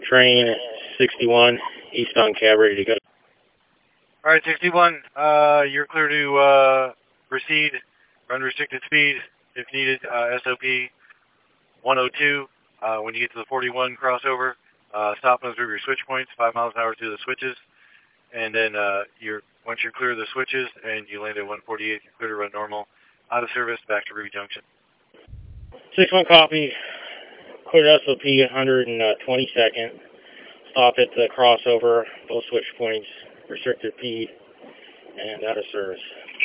train 61, eastbound cab, ready to go. All right, 61, you're clear to proceed, run restricted speed, if needed, SOP 102. When you get to the 41 crossover, stop and observe your switch points, 5 miles an hour through the switches, and then once you're clear of the switches and you land at 148, you're clear to run normal, out of service, back to Ruby Junction. 61 copy, clear SOP 122nd. Stop at the crossover, both switch points, restricted speed, and out of service.